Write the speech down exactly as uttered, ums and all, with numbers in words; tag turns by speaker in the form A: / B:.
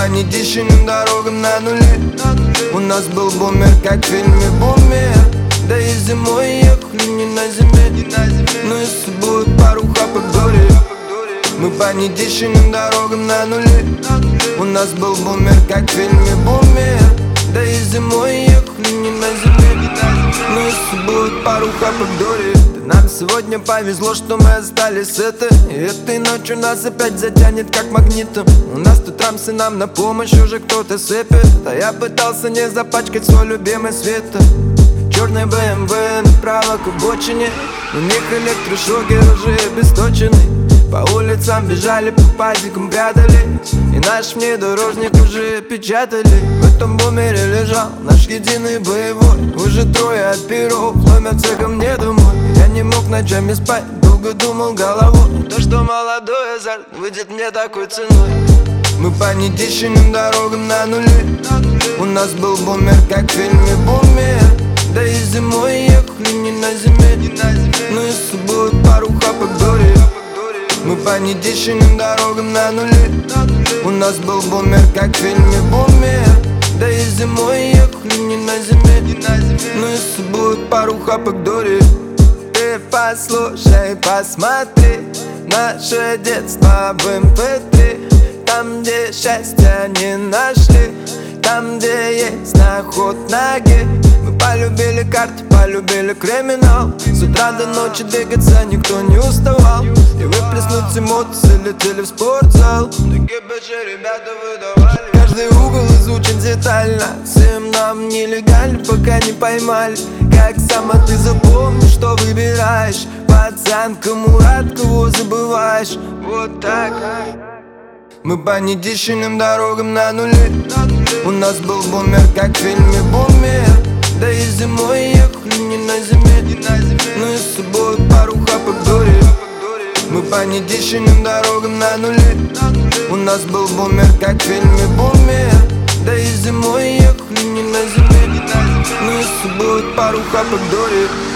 A: нетищенным дорогам на нуле. У нас был бумер, как в фильме «Бумер». Да и зимой ехали не на зиме, но если будет пару хапок дори. Мы по нетищенным дорогам на нуле. У нас был бумер, как в фильме «Бумер». Да и зимой ехали не на зиме, но если будет пару хапок дори. Нам сегодня повезло, что мы остались это. И этой ночью нас опять затянет как магнитом. У нас тут рамсы, нам на помощь уже кто-то сыпет. А я пытался не запачкать свой любимый света. Черный бэ эм вэ направо к обочине. У них электрошокер уже обесточенный. По улицам бежали, по пазикам прятали. И наш внедорожник уже печатали. В этом бумере лежал наш единый боевой. Уже трое от перов ломятся ко мне домой. Я не мог ночами спать, долго думал головой. То, что молодой азарт выйдет мне такой ценой. Мы по нетищенным дорогам на нуле. У нас был бумер, как в фильме «Бумер». Да и зимой ехали не на зиме, но если будет пару хапок дори. Мы по нетищенным дорогам на нуле. У нас был бумер, как в фильме «Бумер». Да и зимой ехали не на зиме, но если будет пару хапок дори. Ты послушай, посмотри наше детство в эм пэ три. Там, где счастья не нашли, там, где есть наход ноги. Мы полюбили карты, полюбили криминал. С утра до ночи двигаться никто не уставал. И выплеснуть эмоции летели в спортзал. Такие бэчи ребята выдавали. Каждый угол изучен детально. Всем нам нелегально, пока не поймали. Как сама ты запомнишь, что выбираешь. Пацан, кому рад, кого забываешь. Вот так. Мы по нетищенным дорогам на нуле. У нас был бумер, как в фильме «Бумер». Да и зимой ехали не на зиме, но если будет пару хапок дори. Мы по нетищенным дорогам на нуле. У нас был бумер, как в фильме «Бумер». Да и зимой ехали не на зиме, но если будет пару хапок дори.